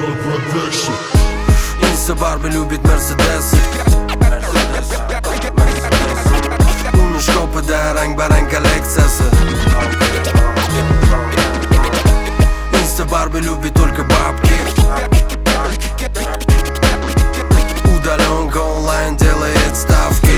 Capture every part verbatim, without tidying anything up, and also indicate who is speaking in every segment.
Speaker 1: Insta Барби любит Мерседес. Uni shkopida rang-barang kolleksiyasi. Insta Барби любит только бабки. Удаленка онлайн делает ставки.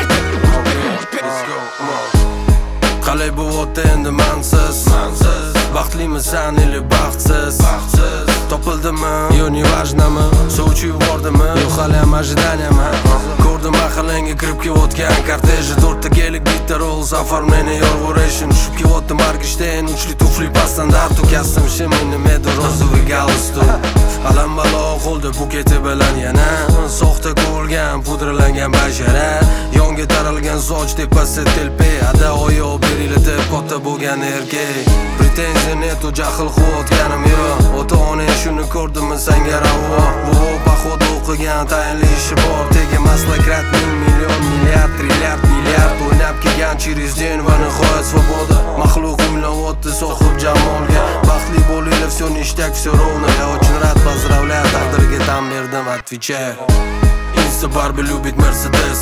Speaker 1: Qalay bo'lyapti endi mansiz. Baxtlimisan или baxtsiz? Topildimi yo nevajnami? Sovchi yubordimi yo haliyam ожиданияmi? Ko'rdim mahallangga kirib kelayotgan korteji. To'rtta kelik bitta Rolls оформление Yorg'uration. Tushib kelyapti Markishten uchli tufli standart. Ukasdim shimini medu розовый галстук. Alam balo qo'lda buketi bilan yana soxta ko'rgan pudralangan bashara. Yonga taralgan soch tepasi telpe. Ada oyoq berilib katta bo'lgan erkak. Pretenziya netu jahl qilotganim yo'q. Ota-ona shuni ko'rdimmi senga ravo. Bu poxod o'qigan tayinli ishi bor. Tega maslakat ming million milliard trilliard milliard o'ynab kelgan через день va nihoyat svoboda. Maxluq umlayapti sohib jamolga. Baxtli bo'linglar, всё ништяк, всё ровно. Я очень рад, поздравляю, taqdirga tan berdim, отвечаю. Insta Барби любит Mercedes.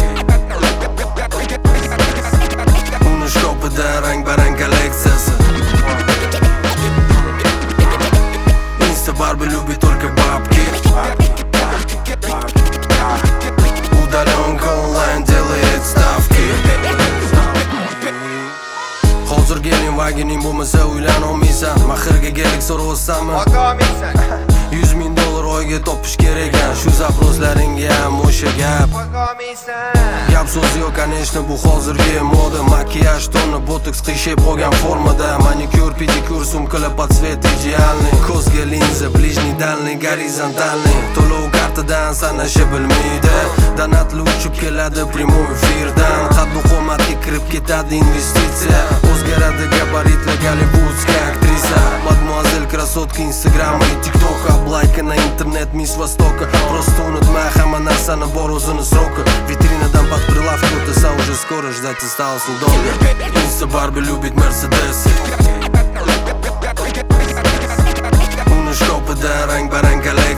Speaker 1: Uni shkopida rang-barang kolleksiyasi. Insta Барби любит только бабки. Удаленка онлайн делает ставки. Hozir gelin vagining bo'lmasa uylan olmaysan. Mahirga kelik so'rayapsanmi?
Speaker 2: Olmaysan.
Speaker 1: yuz ming dollar oyga topish kerak ekan. Shu zaproslaringga ham o'sha gap. Gap so'z yo'q, конечно, bu hozirgi moda. Makiyaj toni botoks qiyshab qolgan formada. Manikyur, pedikyur, sumkalar под цвет идеальный. Ko'zga linza, ближний, дальний, горизонтальный. To'lov kartidan sanasha bilmaydi. Donatli uchib keladi prямой efirdan. Qaddu qomatga kirib ketadi investitsiya. O'zgaradi gabaritli gollivudskiy aktrisa. Mademoiselle красотка Instagram va TikTok. Облайка на интернет Miss Востока. Просто unutma, hamma narsani bor o'zini срока. Vitrinadan под прилавку o'tasan, уже скоро ждать осталось недолго. Insta Барби любит Mercedes. Uni shkopida rang-barang kolleksiyasi.